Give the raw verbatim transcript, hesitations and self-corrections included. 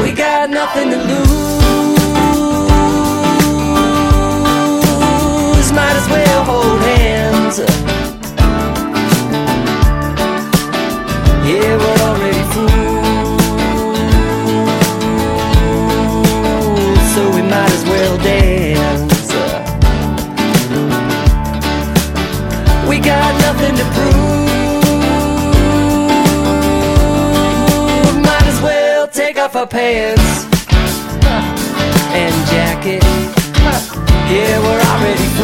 We got nothing to lose. Might as well hold hands. Yeah, we're already fools, so we might as well dance. We got nothing to prove. Might as well take off our pants and jacket. Yeah, we're already